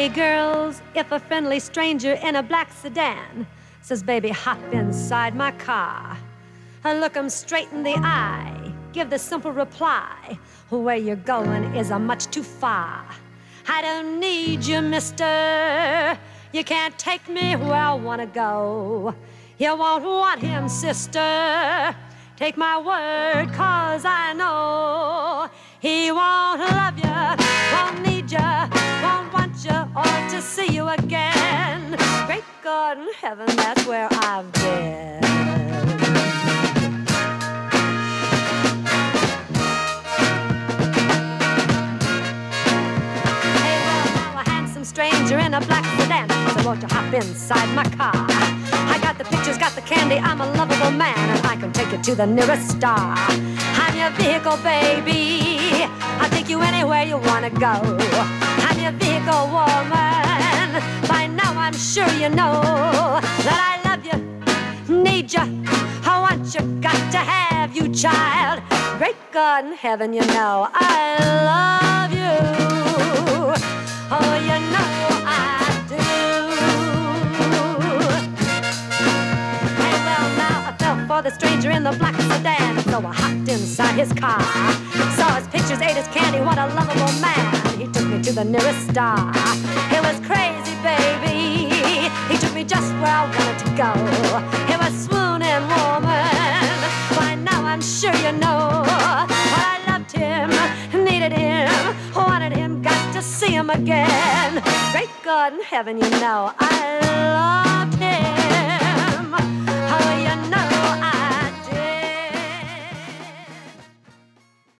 Hey girls, if a friendly stranger in a black sedan says, baby, hop inside my car, and look 'em straight in the eye, give the simple reply, where you're going is a much too far. I don't need you, mister. You can't take me where I want to go. You won't want him, sister. Take my word, 'cause I know he won't love you, won't need you, won't want you or to see you again. Great God in heaven, that's where I've been. Hey, well, now a handsome stranger in a black sedan said, won't you hop inside my car? I got the pictures, got the candy, I'm a lovable man, and I can take you to the nearest star. I'm your vehicle, baby. I'll take you anywhere you wanna go. I'm your vehicle, woman. By now I'm sure you know that I love you, need you, I want you, got to have you, child. Great God in heaven, you know I love you. Oh, you know I do. For the stranger in the black sedan, so I hopped inside his car. Saw his pictures, ate his candy, what a lovable man. He took me to the nearest star. It was crazy, baby. He took me just where I wanted to go. It was swooning, woman. By now I'm sure you know that I loved him, needed him, wanted him, got to see him again. Great God in heaven, you know I loved him. Oh, you know I